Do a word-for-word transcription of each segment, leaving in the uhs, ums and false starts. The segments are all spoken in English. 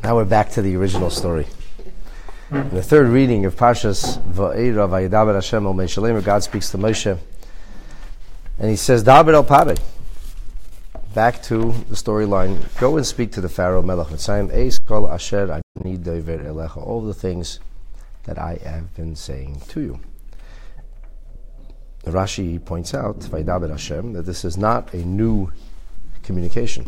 Now we're back to the original story. In the third reading of Parshas Va'era Vayedaber Hashem El Moshe Lamer, God speaks to Moshe, and He says, "Daber el Parei." Back to the storyline. Go and speak to the Pharaoh Melech Mitzrayim. Eis kol asher ani dover elecha. All the things that I have been saying to you. Rashi points out, Vayedaber Hashem, that this is not a new communication.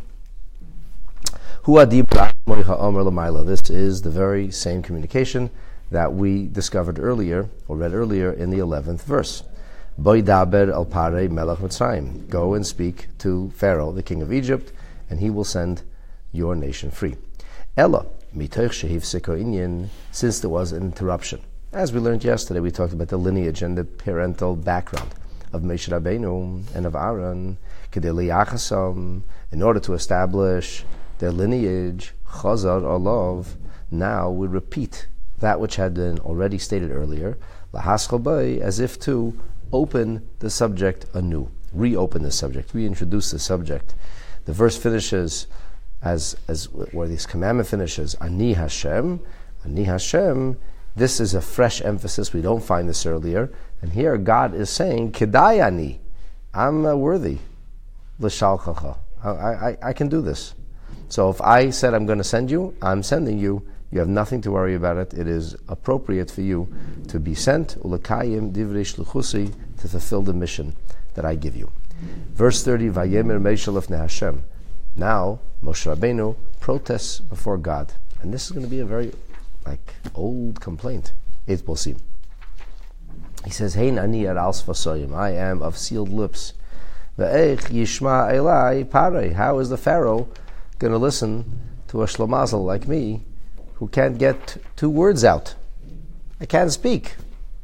This is the very same communication that we discovered earlier, or read earlier in the eleventh verse. Boidaber al Parei Melech Mitzrayim. Go and speak to Pharaoh, the king of Egypt, and he will send your nation free. Ella, mitoch shehifseko inyan, since there was an interruption. As we learned yesterday, we talked about the lineage and the parental background of Moshe Rabbeinu and of Aaron, kedei liyachasam, in order to establish their lineage, chazar olav, now we repeat that which had been already stated earlier, lahaschal bay, as if to open the subject anew, reopen the subject, reintroduce the subject. The verse finishes as as where this commandment finishes, Ani Hashem, Ani Hashem. This is a fresh emphasis. We don't find this earlier, and here God is saying, Kedai ani, I'm uh, worthy, l'shalchacha. I, I I can do this. So if I said I'm going to send you, I'm sending you. You have nothing to worry about it. It is appropriate for you to be sent, ulekayim divrei shluchusi, to fulfill the mission that I give you. Verse thirty, Vayemer Moshe lefnei Hashem. Now Moshe Rabbeinu protests before God, and this is going to be a very like old complaint. It will seem. He says, Hein ani ar al sfasoyim. I am of sealed lips. Ve'ech yishma elai parei. How is the Pharaoh going to listen to a shlomazel like me, who can't get two words out? I can't speak.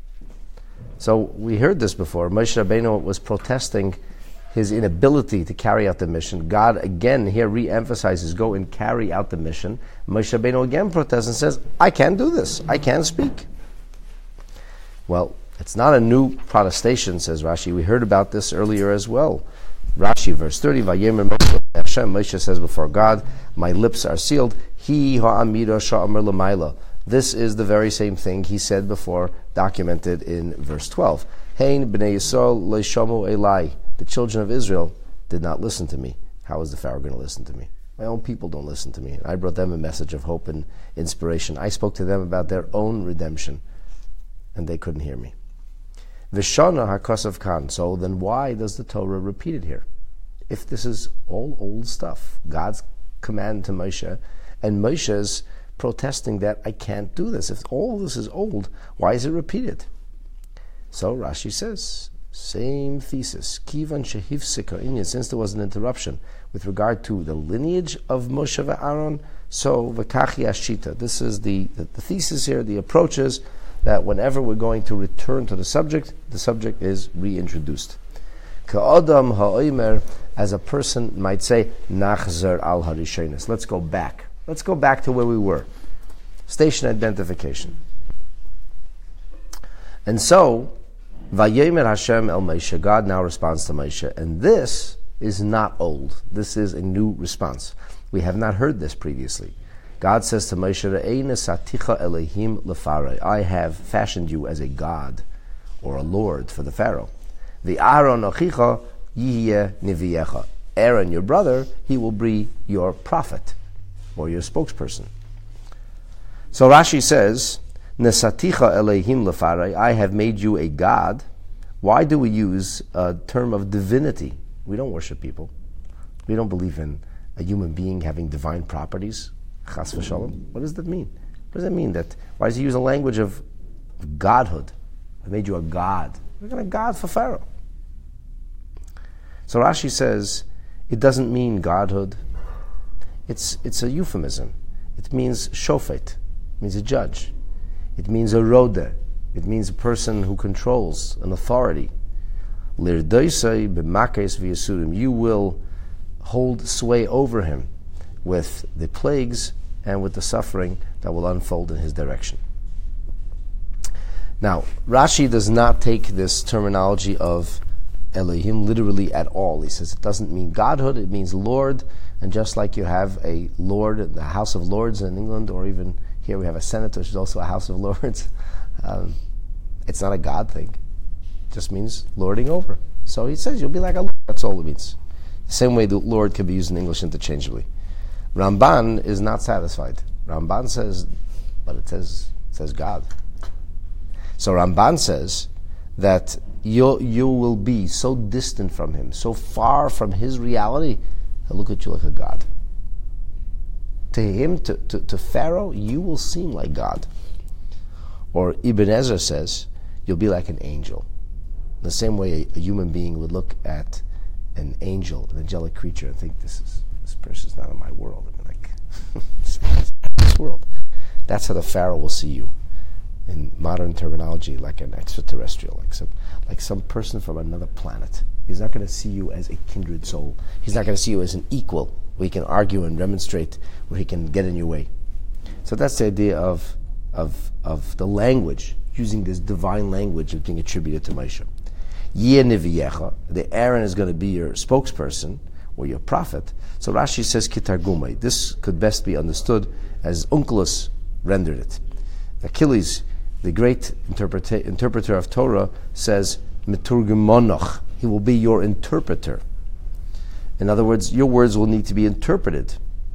So we heard this before. Moshe Rabbeinu was protesting his inability to carry out the mission. God again here re-emphasizes, go and carry out the mission. Moshe Rabbeinu again protests and says, I can't do this. I can't speak. Well, it's not a new protestation, says Rashi. We heard about this earlier as well. Rashi, verse thirty, Vayemer Moshe Hashem, Moshe says before God, my lips are sealed. He ha'amida sha'amer l'mayla. This is the very same thing he said before, documented in verse twelve. Hein b'nei Yisrael le'shamu elai. The children of Israel did not listen to me. How is the Pharaoh going to listen to me? My own people don't listen to me. I brought them a message of hope and inspiration. I spoke to them about their own redemption, and they couldn't hear me. V'shana ha'kosav kan. So then why does the Torah repeat it here? If this is all old stuff, God's command to Moshe, and Moshe's protesting that I can't do this. If all this is old, why is it repeated? So Rashi says, same thesis. Kivan shehifsika inyan, since there was an interruption with regard to the lineage of Moshe and Aaron, so v'kachi ashita. This is the, the, the thesis here, the approach is that whenever we're going to return to the subject, the subject is reintroduced. Ka'adam ha'omer, as a person might say, nachzer al harishonis. Let's go back. Let's go back to where we were. Station identification. And so, Vayemer Hashem el Moshe, God now responds to Moshe, and this is not old. This is a new response. We have not heard this previously. God says to Moshe, Re'eina saticha Elohim lefarei. I have fashioned you as a god or a lord for the Pharaoh. The Aaron achicha yihye niviecha. Aaron, your brother, he will be your prophet or your spokesperson. So Rashi says, Nesaticha Elohim lefarei. I have made you a god. Why do we use a term of divinity? We don't worship people. We don't believe in a human being having divine properties. Chas v'shalom. What does that mean? What does that mean? That why does he use a language of godhood? I made you a god. We're going to God for Pharaoh. So Rashi says it doesn't mean godhood. It's it's a euphemism. It means shofet. It means a judge. It means a roda. It means a person who controls an authority. Lirdoisai b'makes v'yasurim. You will hold sway over him with the plagues and with the suffering that will unfold in his direction. Now, Rashi does not take this terminology of Elohim literally at all. He says it doesn't mean godhood, it means Lord. And just like you have a Lord in the House of Lords in England, or even here we have a Senate, which is also a House of Lords, um, it's not a God thing. It just means lording over. So he says you'll be like a Lord. That's all it means. The same way the Lord can be used in English interchangeably. Ramban is not satisfied. Ramban says, but it says it says God. So Ramban says that you you will be so distant from him, so far from his reality, he'll look at you like a god. To him, to, to, to Pharaoh, you will seem like God. Or Ibn Ezra says, you'll be like an angel. In the same way a, a human being would look at an angel, an angelic creature, and think, this is this person's not in my world. I mean, like, this world. That's how the Pharaoh will see you. In modern terminology, like an extraterrestrial, like some, like some person from another planet. He's not going to see you as a kindred soul. He's not going to see you as an equal, where he can argue and demonstrate, where he can get in your way. So that's the idea of of of the language, using this divine language being attributed to Moshe. Yeh Neviyecha, the Aaron is going to be your spokesperson or your prophet. So Rashi says Kitargumai. This could best be understood as Onkelos rendered it. Achilles, the great interpreta- interpreter of Torah, says Meturgemonoch. He will be your interpreter. In other words, your words will need to be interpreted.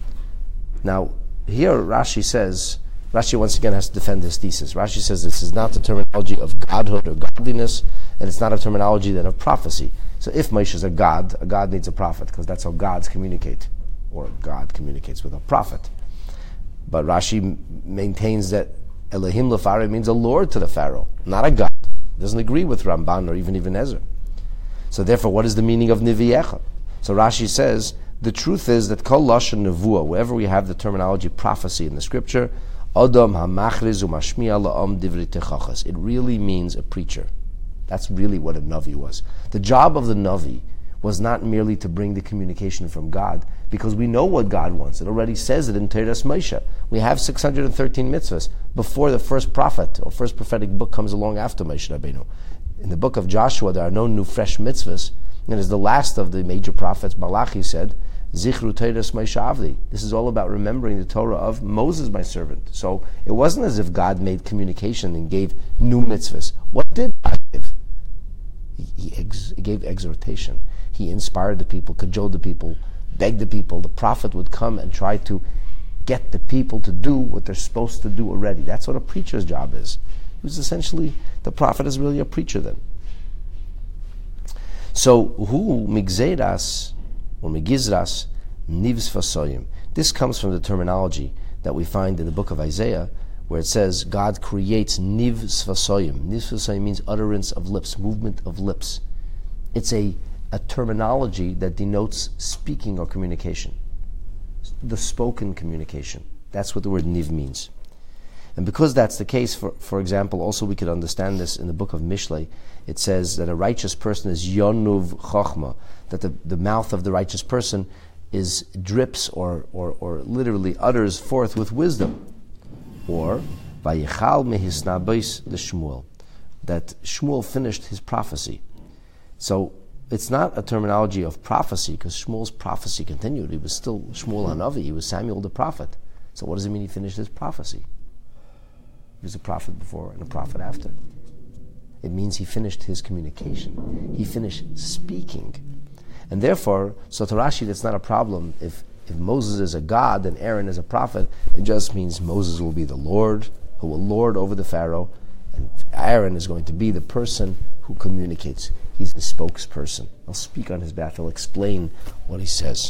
Now, here Rashi says, Rashi once again has to defend his thesis. Rashi says this is not the terminology of godhood or godliness, and it's not a terminology then of prophecy. So if Moshe is a god, a god needs a prophet, because that's how gods communicate, or God communicates with a prophet. But Rashi m- maintains that Elohim LePharaoh means a lord to the Pharaoh, not a god. It doesn't agree with Ramban or even Ibn Ezra. So therefore, what is the meaning of Niviecha? So Rashi says, the truth is that Kol Lashon Nevuah, wherever we have the terminology prophecy in the scripture, Adam HaMachriz u'Mashmi'a La'am Divrei Techachas. It really means a preacher. That's really what a Navi was. The job of the Navi was not merely to bring the communication from God, because we know what God wants. It already says it in Teras Moshe. We have six hundred thirteen mitzvahs before the first prophet or first prophetic book comes along after Moshe Rabbeinu. In the book of Joshua, there are no new fresh mitzvahs, and as the last of the major prophets, Malachi said, Zichru Teras Moshe Avdi. This is all about remembering the Torah of Moses, my servant. So it wasn't as if God made communication and gave new mitzvahs. What did God give? He, he, ex, he gave exhortation. He inspired the people, cajoled the people, begged the people. The prophet would come and try to get the people to do what they're supposed to do already. That's what a preacher's job is. He was essentially, the prophet is really a preacher then. So, hu migzeras, or migizras, nivs fasoyim. This comes from the terminology that we find in the book of Isaiah, where it says God creates nivs fasoyim. Nivs fasoyim means utterance of lips, movement of lips. It's a a terminology that denotes speaking or communication. The spoken communication. That's what the word niv means. And because that's the case, for, for example, also we could understand this in the book of Mishlei. It says that a righteous person is yonuv chochma, that the, the mouth of the righteous person is drips or, or, or literally utters forth with wisdom. Or, vayichal mehisna beis l'Shmuel, that Shmuel finished his prophecy. So, it's not a terminology of prophecy, because Shmuel's prophecy continued. He was still Shmuel HaNavi. He was Samuel the prophet. So what does it mean he finished his prophecy? He was a prophet before and a prophet after. It means he finished his communication. He finished speaking. And therefore, so to Rashi, that's not a problem. If, if Moses is a god and Aaron is a prophet, it just means Moses will be the Lord, who will lord over the Pharaoh, and Aaron is going to be the person who communicates. He's the spokesperson. I'll speak on his behalf. He'll explain what he says.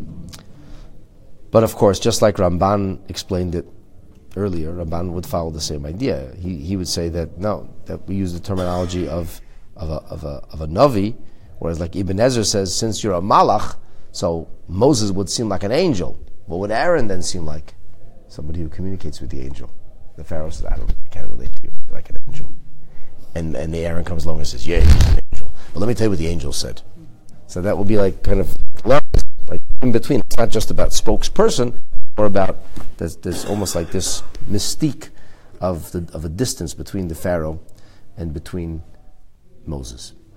But of course, just like Ramban explained it earlier, Ramban would follow the same idea. He he would say that no, that we use the terminology of of a of a of a Navi, whereas like Ibn Ezra says, since you're a Malach, so Moses would seem like an angel. What would Aaron then seem like? Somebody who communicates with the angel. The Pharaoh says, I don't I can't relate to you. You're like an angel. And and the Aaron comes along and says, yeah, he's an angel. But let me tell you what the angel said. So that will be like kind of like in between. It's not just about spokesperson, or about there's, there's almost like this mystique of the of a distance between the Pharaoh and between Moses.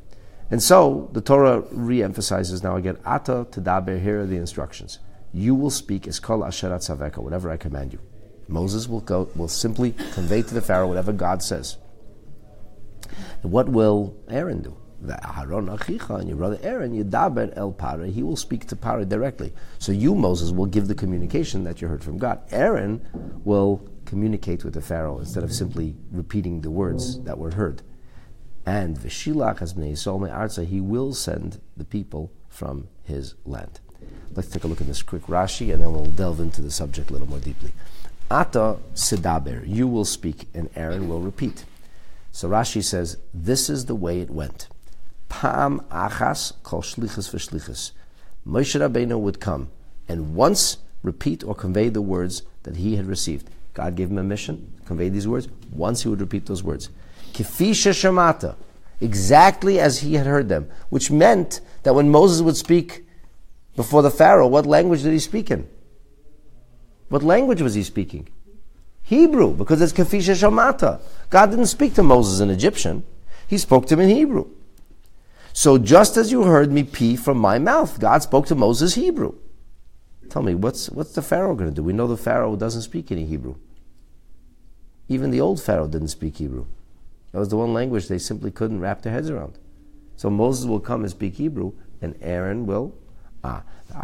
And so the Torah re-emphasizes now again, Ata Tedaber, here are the instructions. You will speak as Kol Asher Atzaveka, whatever I command you. Moses will go, will simply convey to the Pharaoh whatever God says. And what will Aaron do? The Aharon Achicha, and your brother Aaron, Yedaber El Pare, he will speak to Pare directly. So you, Moses, will give the communication that you heard from God. Aaron will communicate with the Pharaoh instead of simply repeating the words that were heard. And V'shilach as Bnei Yisrael me'arza, he will send the people from his land. Let's take a look at this quick Rashi, and then we'll delve into the subject a little more deeply. Ata sedaber, you will speak, and Aaron will repeat. So Rashi says, this is the way it went. Pam achas kol shlichus v'shlichus. Moshe Rabbeinu would come and once repeat or convey the words that he had received. God gave him a mission, convey these words. Once he would repeat those words. Kifi sheshamata, exactly as he had heard them, which meant that when Moses would speak before the Pharaoh, what language did he speak in? What language was he speaking? Hebrew, because it's Kifi sheshamata. God didn't speak to Moses in Egyptian. He spoke to him in Hebrew. So just as you heard me pee from my mouth, God spoke to Moses Hebrew. Tell me, what's what's the Pharaoh going to do? We know the Pharaoh doesn't speak any Hebrew. Even the old Pharaoh didn't speak Hebrew. That was the one language they simply couldn't wrap their heads around. So Moses will come and speak Hebrew, and Aaron will, ah,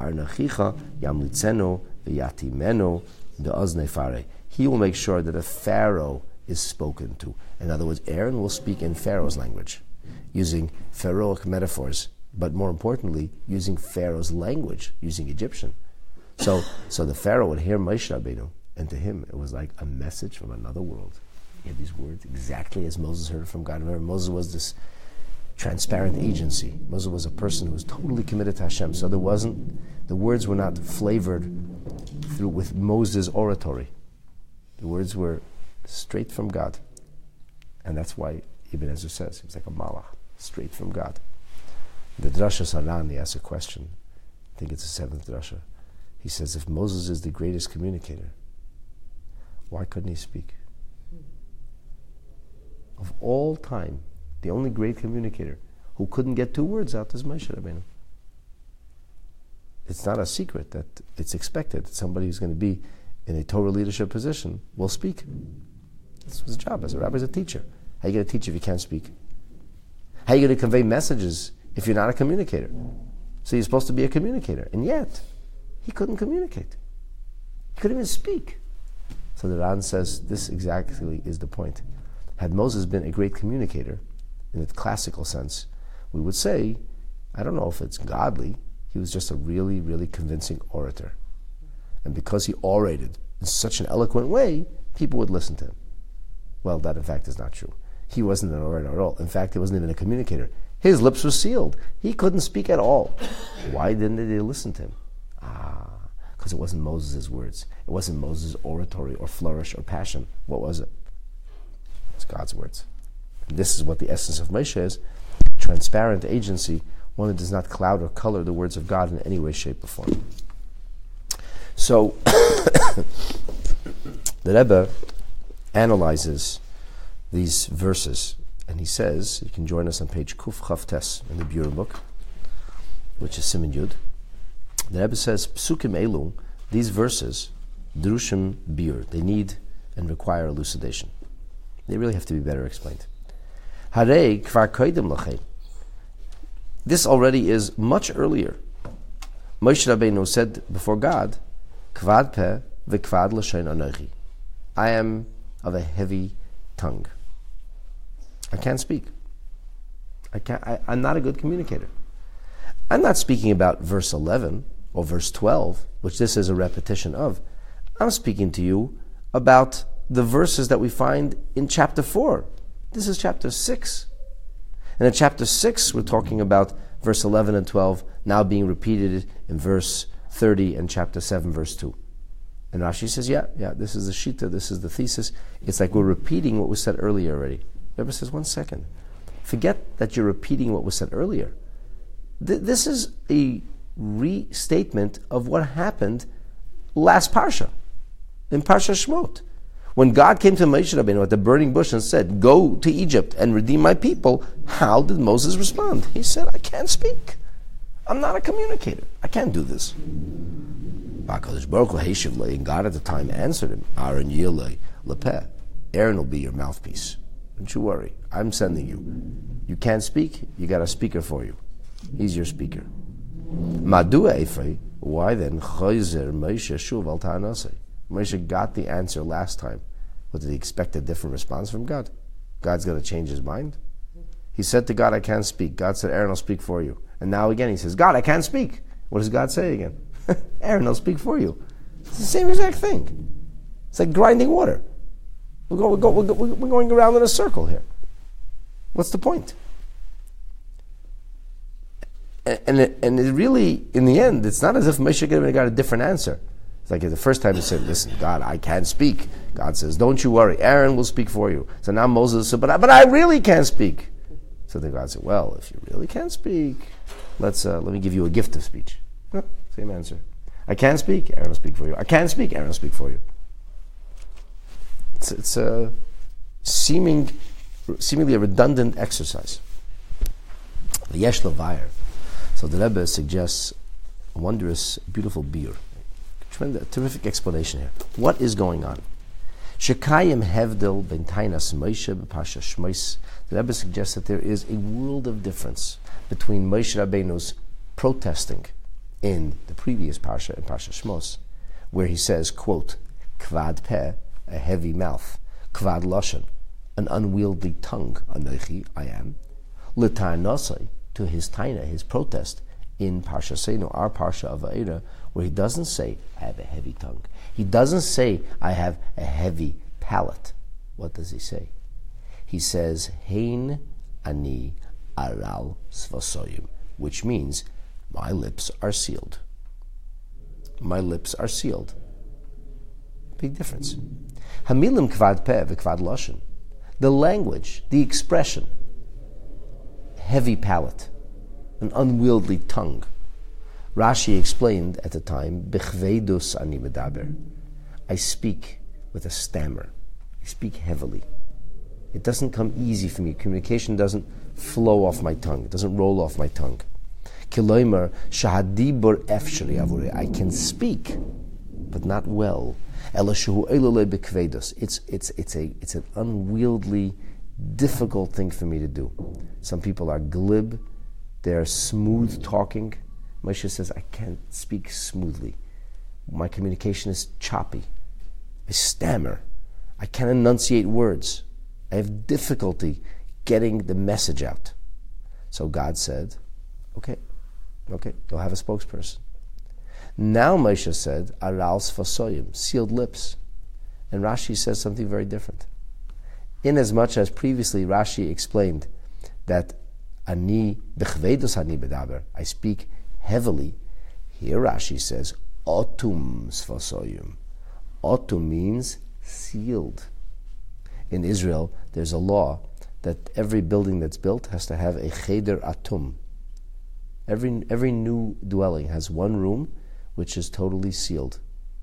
he will make sure that a Pharaoh is spoken to. In other words, Aaron will speak in Pharaoh's language, using Pharaohic metaphors, but more importantly, using Pharaoh's language, using Egyptian. So, so the Pharaoh would hear Moshe Rabbeinu, and to him it was like a message from another world. He had these words exactly as Moses heard from God. Remember, Moses was this transparent agency. Moses was a person who was totally committed to Hashem. So there wasn't, the words were not flavored through with Moses' oratory. The words were straight from God. And that's why Ibn Ezra says he was like a malach, straight from God. The Drasha Saran, he asks a question. I think it's the seventh Drasha. He says, if Moses is the greatest communicator, why couldn't he speak? Of all time, the only great communicator who couldn't get two words out is Moshe Rabbeinu. It's not a secret that it's expected that somebody who's going to be in a Torah leadership position will speak. That's his job as a rabbi, as a teacher. How are you going to teach if you can't speak? How are you going to convey messages if you're not a communicator? So you're supposed to be a communicator, and yet he couldn't communicate. He couldn't even speak. So the Ran says this exactly is the point. Had Moses been a great communicator, in the classical sense, we would say, I don't know if it's godly, he was just a really, really convincing orator. And because he orated in such an eloquent way, people would listen to him. Well, that in fact is not true. He wasn't an orator at all. In fact, he wasn't even a communicator. His lips were sealed. He couldn't speak at all. Why didn't they listen to him? Ah, because it wasn't Moses' words. It wasn't Moses' oratory or flourish or passion. What was it? It's God's words. And this is what the essence of Moshe is. Transparent agency, one that does not cloud or color the words of God in any way, shape, or form. So, the Rebbe analyzes these verses, and he says, you can join us on page Kuf Chavtes in the Buren book, which is Siman Yud. The Rebbe says, Psukim Elu, these verses, Drushim Bir, they need and require elucidation. They really have to be better explained. Harei Kvar Koidem Lachem. This already is much earlier. Moshe Rabbeinu said before God, Kvad Peh v'Kvad L'Shen Anochi. I am of a heavy tongue. I can't speak. I can't, I, I'm not a good communicator. I'm not speaking about verse eleven or verse twelve, which this is a repetition of. I'm speaking to you about the verses that we find in chapter four. This is chapter six. And in chapter six, we're talking about verse eleven and twelve now being repeated in verse thirty and chapter seven, verse two. And Rashi says, yeah, yeah, this is the Shita, this is the thesis. It's like we're repeating what was said earlier already. The Rebbe says, one second. Forget that you're repeating what was said earlier. Th- this is a restatement of what happened last Parsha, in Parsha Shmot. When God came to Moshe Rabbeinu at the burning bush and said, go to Egypt and redeem my people, how did Moses respond? He said, I can't speak. I'm not a communicator. I can't do this. And God at the time answered him, Aaron Yilei Lepeh. Aaron will be your mouthpiece. Don't you worry. I'm sending you. You can't speak, you got a speaker for you. He's your speaker. Madua Eifrei. Why then? Chayzer Moshe Shuv al Ta'anasei. Moshe got the answer last time. What, did he expect a different response from God? God's going to change his mind? He said to God, I can't speak. God said, Aaron will speak for you. And now again he says, God, I can't speak. What does God say again? Aaron will speak for you. It's the same exact thing. It's like grinding water. We're, go, we're, go, we're, go, we're going around in a circle here. What's the point? And, and, it, and it really, in the end, it's not as if Moshe got a different answer. It's like the first time he said, listen, God, I can't speak. God says, don't you worry, Aaron will speak for you. So now Moses said, but I, but I really can't speak. So then God said, well, if you really can't speak, let's uh, let me give you a gift of speech. Huh, same answer. I can't speak, Aaron will speak for you. I can't speak, Aaron will speak for you. It's, it's a seeming, seemingly a redundant exercise. The Yesh Levayir. So the Rebbe suggests a wondrous, beautiful beer. A terrific explanation here. What is going on? Shekayim hevdil ben tainas Moshe b'Parsha Shmos. The Rebbe suggests that there is a world of difference between Moshe Rabbeinu's protesting in the previous Parsha, in Parsha Shmos, where he says, quote, kvad peh, a heavy mouth, kvad lashon, an unwieldy tongue, anochi, I am, l'tarnosai, to his taina, his protest, in Parsha Seinu, our Parsha of Va'era, where he doesn't say, I have a heavy tongue. He doesn't say, I have a heavy palate. What does he say? He says, Hein ani aral svasoyim, which means, my lips are sealed. My lips are sealed. Big difference. Hamilim kvad peh v'kvad lashon. The language, the expression, heavy palate, an unwieldy tongue. Rashi explained at the time, Bechvedus ani medaber. I speak with a stammer. I speak heavily. It doesn't come easy for me. Communication doesn't flow off my tongue. It doesn't roll off my tongue. Kiloimer shahadibur efshari avure. I can speak, but not well. Elashu elule bekvedus. It's it's it's a it's an unwieldy, difficult thing for me to do. Some people are glib. They're smooth talking. Moshe says, I can't speak smoothly. My communication is choppy. I stammer. I can't enunciate words. I have difficulty getting the message out. So God said, okay, okay, you'll have a spokesperson. Now Moshe said, Aral sfasoyim, sealed lips. And Rashi says something very different. Inasmuch as previously Rashi explained that Ani bechvedus ani bedaber, I speak heavily. Here Rashi says, Otum sfasoyim. Otum means sealed. In Israel, there's a law that every building that's built has to have a cheder atum. Every every new dwelling has one room which is totally sealed.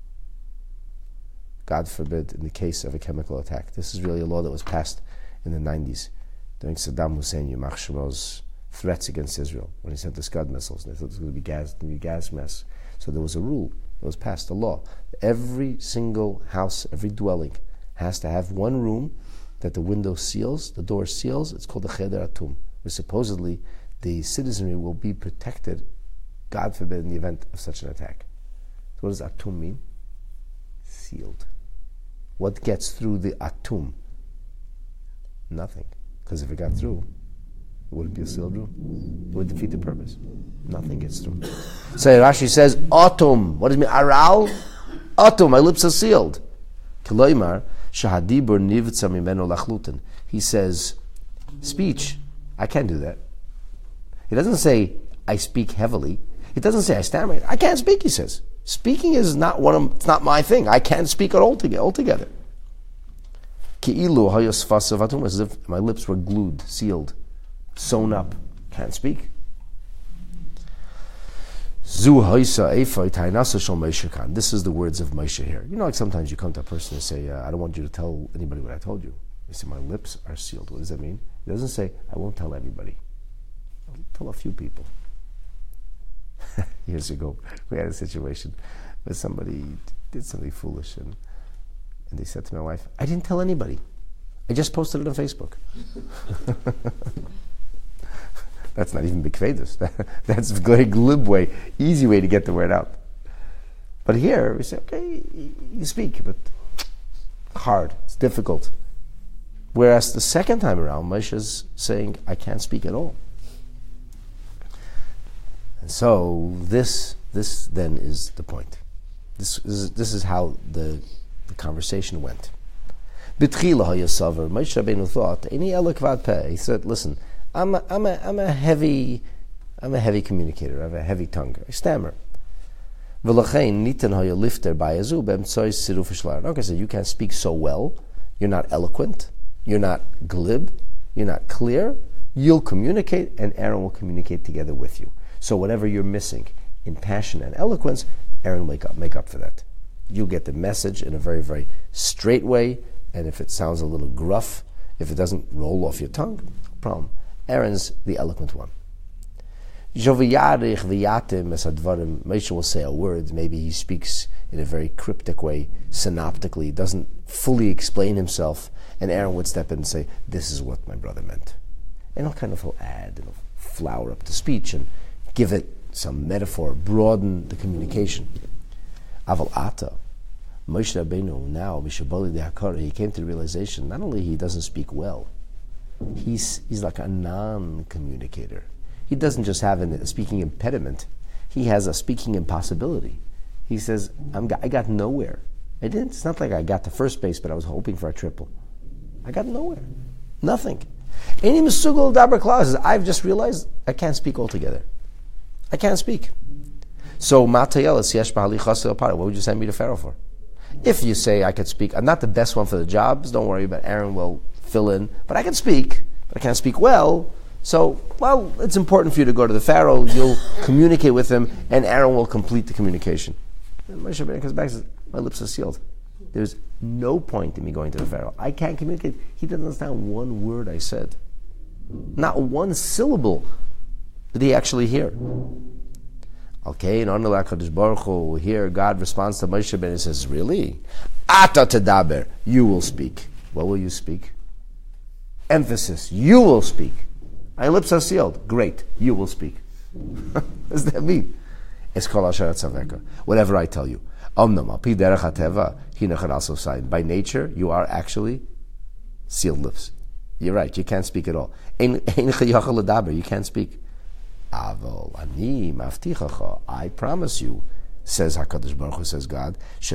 God forbid, in the case of a chemical attack. This is really a law that was passed in the nineties. During Saddam Hussein, Yamach Shlomo's threats against Israel, when he sent the Scud missiles, they thought it was going to be gas, going to be gas mess. So there was a rule that was passed, a law. Every single house, every dwelling, has to have one room that the window seals, the door seals. It's called the Cheder Atum, where supposedly the citizenry will be protected, God forbid, in the event of such an attack. So what does Atum mean? Sealed. What gets through the Atum? Nothing. Because if it got through, it wouldn't be a sealed room. It would defeat the purpose. Nothing gets through. So Rashi says, Atum. What does it mean? Aral? Atum. My lips are sealed. Kiloimar, shahadibur nivtza mimeno lachlutin. He says, speech, I can't do that. He doesn't say, I speak heavily. He doesn't say, I stammer. I can't speak, he says. Speaking is not one of, it's not my thing. I can't speak at all together. altogether. Ki'ilu hayos fasavatum, as if my lips were glued, sealed, sewn up. Can't speak. Zu haisa eifai tainasa shel Moshe kan. This is the words of Moshe here. You know, like sometimes you come to a person and say, uh, I don't want you to tell anybody what I told you. They say, my lips are sealed. What does that mean? He doesn't say, I won't tell everybody. I'll tell a few people. Years ago, we had a situation where somebody did something foolish, and, and they said to my wife, I didn't tell anybody. I just posted it on Facebook. That's not even Bikvedus. That's a very glib way, easy way to get the word out. But here, we say, okay, you speak, but hard, it's difficult. Whereas the second time around, Moshe is saying, I can't speak at all. And so this this then is the point. This is this is how the the conversation went. B'tchila hayasaver, Moshe Rabbeinu thought, Ini ela kvad peh. He said, listen, I'm a, I'm a I'm a heavy I'm a heavy communicator. I have a heavy tongue. I stammer. V'lachein nitan hayalifter bayazu b'emtzois siruf shlar. Okay, so you can't speak so well. You're not eloquent. You're not glib. You're not clear. You'll communicate, and Aaron will communicate together with you. So whatever you're missing in passion and eloquence, Aaron will make up, make up for that. You'll get the message in a very, very straight way, and if it sounds a little gruff, if it doesn't roll off your tongue, no problem. Aaron's the eloquent one. Moshe will say a word, maybe he speaks in a very cryptic way, synoptically, doesn't fully explain himself, and Aaron would step in and say, this is what my brother meant. And he'll kind of he'll add, and he'll flower up the speech, and give it some metaphor, broaden the communication. Aval ata, Moshe Rabbeinu now, Mishabali de Hakara, he came to the realization, not only he doesn't speak well, he's he's like a non-communicator. He doesn't just have a speaking impediment, he has a speaking impossibility. He says, I'm, I got nowhere. I didn't, it's not like I got to first base, but I was hoping for a triple. I got nowhere. Nothing. Any Mesugul Dabar clauses, I've just realized I can't speak altogether. I can't speak. So, what would you send me to Pharaoh for? If you say I could speak, I'm not the best one for the jobs, don't worry, but Aaron will fill in. But I can speak, but I can't speak well. So, well, it's important for you to go to the Pharaoh, you'll communicate with him, and Aaron will complete the communication. And Moshe Rabbeinu comes back and says, my lips are sealed. There's no point in me going to the Pharaoh. I can't communicate. He doesn't understand one word I said. Not one syllable did he actually hear. Okay, and Anil HaKadosh Baruch Hu, here God responds to Moshe Rabbeinu and says, really? Ata tedaber, you will speak. What will you speak? Emphasis, you will speak. My lips are sealed. Great, you will speak. What does that mean? It's called Asher Tzaveka. Whatever I tell you. By nature, you are actually sealed lips. You're right, you can't speak at all. You can't speak. I promise you, says HaKadosh Baruch Hu, says God,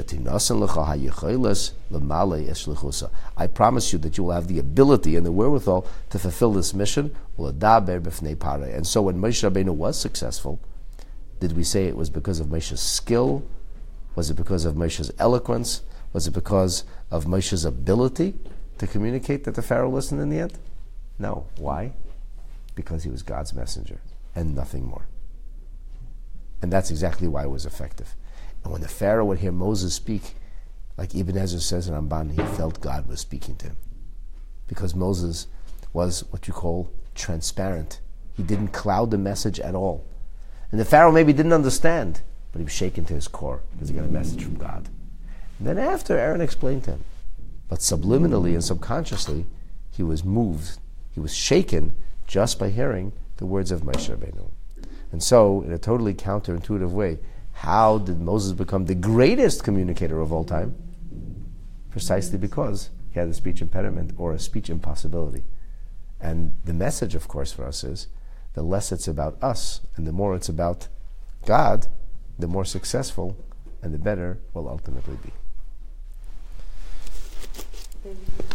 I promise you that you will have the ability and the wherewithal to fulfill this mission. And so when Moshe Rabbeinu was successful, did we say it was because of Moshe's skill? Was it because of Moshe's eloquence? Was it because of Moshe's ability to communicate that the Pharaoh listened in the end? No. Why? Because he was God's messenger and nothing more. And that's exactly why it was effective. And when the Pharaoh would hear Moses speak, like Ibn Ezra says in Ramban, he felt God was speaking to him. Because Moses was what you call transparent. He didn't cloud the message at all. And the Pharaoh maybe didn't understand, but he was shaken to his core because he got a message from God. And then after, Aaron explained to him. But subliminally and subconsciously, he was moved, he was shaken just by hearing the words of Moshe Rabbeinu. And so, in a totally counterintuitive way, how did Moses become the greatest communicator of all time? Precisely because he had a speech impediment or a speech impossibility. And the message, of course, for us is, the less it's about us and the more it's about God, the more successful and the better we'll ultimately be.